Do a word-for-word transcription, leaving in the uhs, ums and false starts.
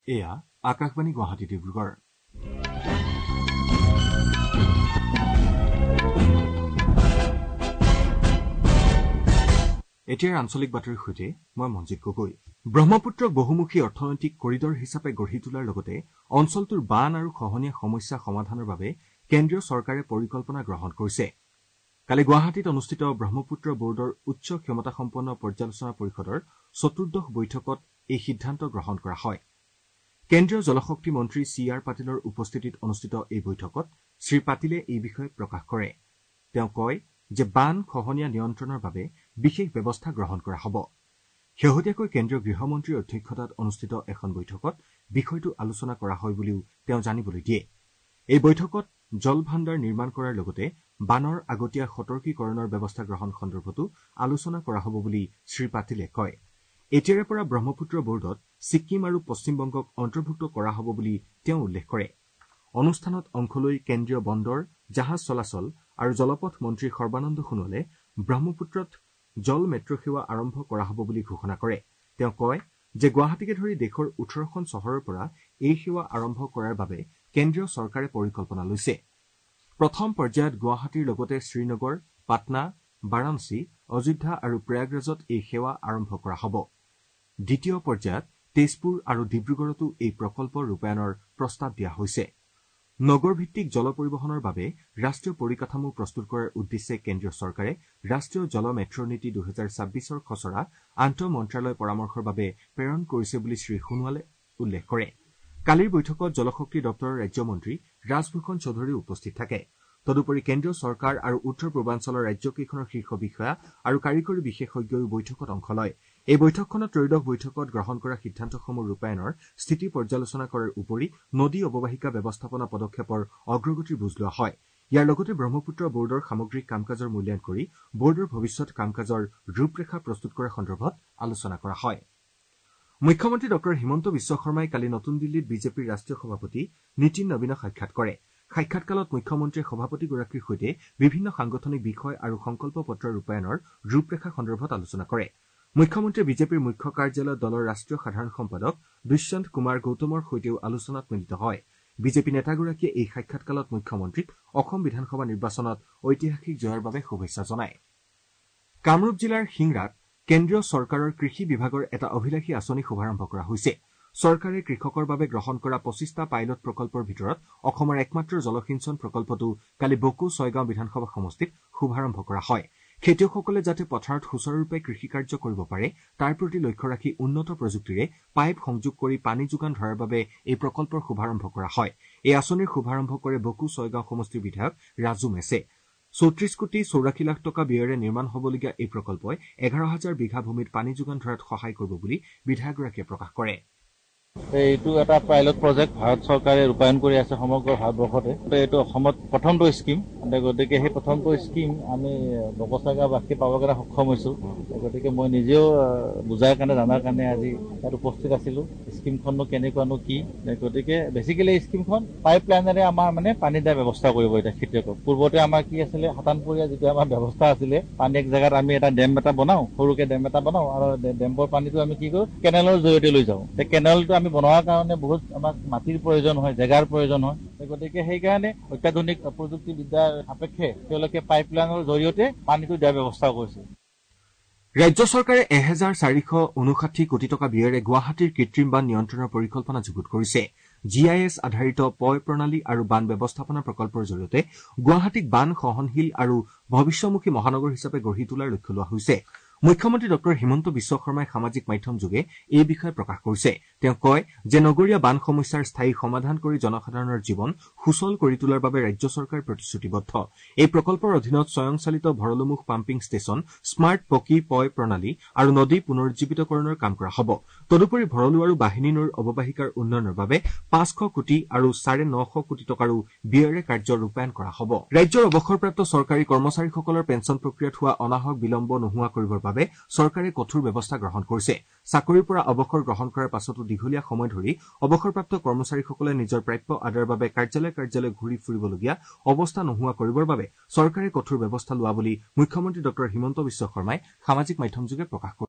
এয়া আকাশবাণী গুৱাহাটী ডিব্ৰুগড়। এতিয়াৰ আঞ্চলিক বাতৰিৰ সৈতে মই মঞ্জিত গগৈ। ব্ৰহ্মপুত্ৰক বহুমুখী অৰ্থনৈতিক কৰিডৰ হিচাপে গঢ়ি তোলাৰ লগতে অঞ্চলটোৰ বান আৰু খহনীয়া সমস্যা সমাধানৰ বাবে কেন্দ্ৰীয় চৰকাৰে পৰিকল্পনা গ্ৰহণ কৰিছে। কালি গুৱাহাটীত অনুষ্ঠিত ব্ৰহ্মপুত্ৰ বোৰ্ডৰ উচ্চ ক্ষমতাসম্পন্ন পৰ্যালোচনা পৰিষদৰ চতুৰ্দশ বৈঠকত এই সিদ্ধান্ত গ্ৰহণ কৰা হয়। কেন্দ্ৰীয় জলশক্তি মন্ত্ৰী চি আৰ পাটিলৰ উপস্থিতিত অনুষ্ঠিত এই বৈঠকত শ্ৰীপাটিলে এই বিষয়ে প্ৰকাশ কৰে। তেওঁ কয় যে বান খহনীয়া নিয়ন্ত্ৰণৰ বাবে বিশেষ ব্যৱস্থা গ্ৰহণ কৰা হ'ব। শেহতীয়াকৈ কেন্দ্ৰীয় গৃহমন্ত্ৰীৰ অধ্যক্ষতাত অনুষ্ঠিত এখন বৈঠকত বিষয়টো আলোচনা কৰা হয় বুলিও তেওঁ জানিবলৈ দিয়ে। এই বৈঠকত জল ভাণ্ডাৰ নিৰ্মাণ কৰাৰ লগতে বানৰ আগতীয়া সতৰ্কীকৰণৰ ব্যৱস্থা গ্ৰহণ সন্দৰ্ভতো আলোচনা কৰা হ'ব বুলি শ্ৰীপাটিলে কয়। এতিয়াৰে পৰা ব্ৰহ্মপুত্ৰ বোৰ্ডত ছিক্কিম আৰু পশ্চিমবংগক অন্তৰ্ভুক্ত কৰা হ'ব বুলি তেওঁ উল্লেখ কৰে। অনুষ্ঠানত অংশ লৈ কেন্দ্ৰীয় বন্দৰ, জাহাজ চলাচল আৰু জলপথ মন্ত্ৰী সৰ্বানন্দ সোণোৱালে ব্ৰহ্মপুত্ৰত জল মেট্ৰ সেৱা আৰম্ভ কৰা হ'ব বুলি ঘোষণা কৰে। তেওঁ কয় যে গুৱাহাটীকে ধৰি দেশৰ ওঠৰখন চহৰৰ পৰা এই সেৱা আৰম্ভ কৰাৰ বাবে কেন্দ্ৰীয় চৰকাৰে পৰিকল্পনা লৈছে। প্ৰথম পৰ্যায়ত গুৱাহাটীৰ লগতে শ্ৰীনগৰ, পাটনা, বাৰাণসী, অযোধ্যা আৰু প্ৰয়াগৰাজত এই সেৱা আৰম্ভ কৰা হ'ব। দ্বিতীয় পৰ্যায়ত তেজপুৰ আৰু ডিব্ৰুগড়তো এই প্ৰকল্প ৰূপায়ণৰ প্ৰস্তাৱ দিয়া হৈছে। নগৰভিত্তিক জল পৰিবহণৰ বাবে ৰাষ্ট্ৰীয় পৰিকাঠামো প্ৰস্তুত কৰাৰ উদ্দেশ্যে কেন্দ্ৰীয় চৰকাৰে ৰাষ্ট্ৰীয় জল মেট্ৰ নীতি দুহেজাৰ ছাব্বিছৰ খচৰা আন্তঃ মন্ত্ৰালয় পৰামৰ্শৰ বাবে প্ৰেৰণ কৰিছে বুলি শ্ৰীসোণোৱালে উল্লেখ কৰে। কালিৰ বৈঠকত জলশক্তি দপ্তৰৰ ৰাজ্যমন্ত্ৰী ৰাজভূষণ চৌধুৰী উপস্থিত থাকে। তদুপৰি কেন্দ্ৰীয় চৰকাৰ আৰু উত্তৰ পূৰ্বাঞ্চলৰ ৰাজ্যকেইখনৰ শীৰ্ষ বিষয়া আৰু কাৰিকৰী বিশেষজ্ঞয়ো বৈঠকত অংশ লয়। এই বৈঠকখনত ত্ৰয়োদশ বৈঠকত গ্ৰহণ কৰা সিদ্ধান্তসমূহ ৰূপায়ণৰ স্থিতি পৰ্যালোচনা কৰাৰ উপৰি নদী অৱবাহিকা ব্যৱস্থাপনা পদক্ষেপৰ অগ্ৰগতিৰ বুজ লোৱা হয়। ইয়াৰ লগতে ব্ৰহ্মপুত্ৰ বোৰ্ডৰ সামগ্ৰিক কাম কাজৰ মূল্যায়ন কৰি বোৰ্ডৰ ভৱিষ্যৎ কাম কাজৰ ৰূপৰেখা প্ৰস্তুত কৰাৰ সন্দৰ্ভত আলোচনা কৰা হয়। মুখ্যমন্ত্ৰী ডঃ হিমন্ত বিশ্ব শৰ্মাই কালি নতুন দিল্লীত বিজেপিৰ ৰাষ্ট্ৰীয় সভাপতি নীতিন নবীনক সাক্ষাৎ কৰে। সাক্ষাৎকালত মুখ্যমন্ত্ৰীয়ে সভাপতিগৰাকীৰ সৈতে বিভিন্ন সাংগঠনিক বিষয় আৰু সংকল্প পত্ৰ ৰূপায়ণৰ ৰূপৰেখা সন্দৰ্ভত আলোচনা কৰে। মুখ্যমন্ত্ৰীয়ে বিজেপিৰ মুখ্য কাৰ্যালয়ত দলৰ ৰাষ্ট্ৰীয় সাধাৰণ সম্পাদক দুষ্যন্ত কুমাৰ গৌতমৰ সৈতেও আলোচনাত মিলিত হয়। বিজেপি নেতাগৰাকীয়ে এই সাক্ষাৎকালত মুখ্যমন্ত্ৰীক অসম বিধানসভা নিৰ্বাচনত ঐতিহাসিক জয়ৰ বাবে শুভেচ্ছা জনায়। কামৰূপ জিলাৰ সিংৰাত কেন্দ্ৰীয় চৰকাৰৰ কৃষি বিভাগৰ এটা অভিলাষী আঁচনি শুভাৰম্ভ কৰা হৈছে। চৰকাৰে কৃষকৰ বাবে গ্ৰহণ কৰা পঁচিছটা পাইলট প্ৰকল্পৰ ভিতৰত অসমৰ একমাত্ৰ জলসিঞ্চন প্ৰকল্পটো কালি বকো ছয়গাঁও বিধানসভা সমষ্টিত শুভাৰম্ভ কৰা হয়। খেতিয়কসকলে যাতে পথাৰত সুচাৰুৰূপে কৃষিকাৰ্য কৰিব পাৰে তাৰ প্ৰতি লক্ষ্য ৰাখি উন্নত প্ৰযুক্তিৰে পাইপ সংযোগ কৰি পানী যোগান ধৰাৰ বাবে এই প্ৰকল্পৰ শুভাৰম্ভ কৰা হয়। এই আঁচনিৰ শুভাৰম্ভ কৰে বকো ছয়গাঁও সমষ্টিৰ বিধায়ক ৰাজু মেছে। চৌত্ৰিশ কোটি চৌৰাশী লাখ টকা ব্যয়েৰে নিৰ্মাণ হ'বলগীয়া এই প্ৰকল্পই এঘাৰ হাজাৰ বিঘা ভূমিত পানী যোগান ধৰাত সহায় কৰিব বুলি বিধায়কগৰাকীয়ে প্ৰকাশ কৰে। এইটো এটা পাইলট প্ৰজেক্ট ভাৰত চৰকাৰে ৰূপায়ণ কৰি আছে সমগ্ৰ ভাৰতবৰ্ষতে। এইটো অসমত প্ৰথমটো স্কিম, গতিকে সেই প্ৰথমটো স্কিম আমি বকছাগাঁওবাসী পাবৰ কাৰণে সক্ষম হৈছো। গতিকে মই নিজেও বুজাৰ কাৰণে জানাৰ কাৰণে আজি ইয়াত উপস্থিত আছিলো। স্কিমখননো কেনেকুৱানো কি, গতিকে বেছিকেলি এই স্কিমখন পাইপ লাইনেৰে আমাৰ মানে পানী দিয়াৰ ব্যৱস্থা কৰিব এতিয়া খেতিয়কক। পূৰ্বতে আমাৰ কি আছিলে সাতানপৰীয়া যিটো আমাৰ ব্যৱস্থা আছিলে, পানী এক জেগাত আমি এটা ডেম এটা বনাও, সৰুকে ডেম এটা বনাও আৰু ডেমৰ পানীটো আমি কি কৰো কেনেলৰ জৰিয়তে লৈ যাওঁ। কেনেলটো আমি বনোৱাৰ কাৰণে বহুত আমাক মাটিৰ প্ৰয়োজন হয়, জেগাৰ প্ৰয়োজন হয়। গতিকে সেইকাৰণে অত্যাধুনিক প্ৰযুক্তিবিদ্যাৰ সাপেক্ষে তেওঁলোকে পাইপলাইনৰ জৰিয়তে পানীটো দিয়াৰ ব্যৱস্থা কৰিছে। ৰাজ্য চৰকাৰে এহেজাৰ চাৰিশ ঊনষাঠি কোটি টকা ব্যয়েৰে গুৱাহাটীৰ কৃত্ৰিম বান নিয়ন্ত্ৰণৰ পৰিকল্পনা যুগুত কৰিছে। জি আই এছ আধাৰিত পয় প্ৰণালী আৰু বান ব্যৱস্থাপনা প্ৰকল্পৰ জৰিয়তে গুৱাহাটীক বান সহনশীল আৰু ভৱিষ্যমুখী মহানগৰ হিচাপে গঢ়ি তোলাৰ লক্ষ্য লোৱা হৈছে। মুখ্যমন্ত্ৰী ডঃ হিমন্ত বিশ্ব শৰ্মাই সামাজিক মাধ্যম যোগে এই বিষয়ে প্ৰকাশ কৰিছে। তেওঁ কয় যে নগৰীয়া বান সমস্যাৰ স্থায়ী সমাধান কৰি জনসাধাৰণৰ জীৱন সুচল কৰি তোলাৰ বাবে ৰাজ্য চৰকাৰ প্ৰতিশ্ৰুতিবদ্ধ। এই প্ৰকল্পৰ অধীনত স্বয়ংচালিত ভৰলুমুখ পাম্পিং ষ্টেচন, স্মাৰ্ট পকী পয় প্ৰণালী আৰু নদী পুনৰুজ্জীৱিতকৰণৰ কাম কৰা হ'ব। তদুপৰি ভৰলু আৰু বাহিনী নৈৰ অৱবাহিকাৰ উন্নয়নৰ বাবে পাঁচশ কোটি আৰু চাৰে নশ কোটি টকাৰো ব্যয়েৰে কাৰ্য ৰূপায়ণ কৰা হ'ব। ৰাজ্যৰ অৱসৰপ্ৰাপ্ত চৰকাৰী কৰ্মচাৰীসকলৰ পেঞ্চন প্ৰক্ৰিয়াত হোৱা অনাহক বিলম্ব নোহোৱা কৰিবৰ বাবে চৰকাৰে কঠোৰ ব্যৱস্থা গ্ৰহণ কৰিছে। চাকৰিৰ পৰা অৱসৰ গ্ৰহণ কৰাৰ পাছতো দীঘলীয়া সময় ধৰি অৱসৰপ্ৰাপ্ত কৰ্মচাৰীসকলে নিজৰ প্ৰাপ্য আদায়ৰ বাবে কাৰ্যালয় কাৰ্যালয় ঘূৰি ফুৰিবলগীয়া অৱস্থা নোহোৱা কৰিবৰ বাবে চৰকাৰে কঠোৰ ব্যৱস্থা লোৱা বুলি মুখ্যমন্ত্ৰী ডঃ হিমন্ত বিশ্ব শৰ্মাই সামাজিক মাধ্যমযোগে প্ৰকাশ কৰিছে।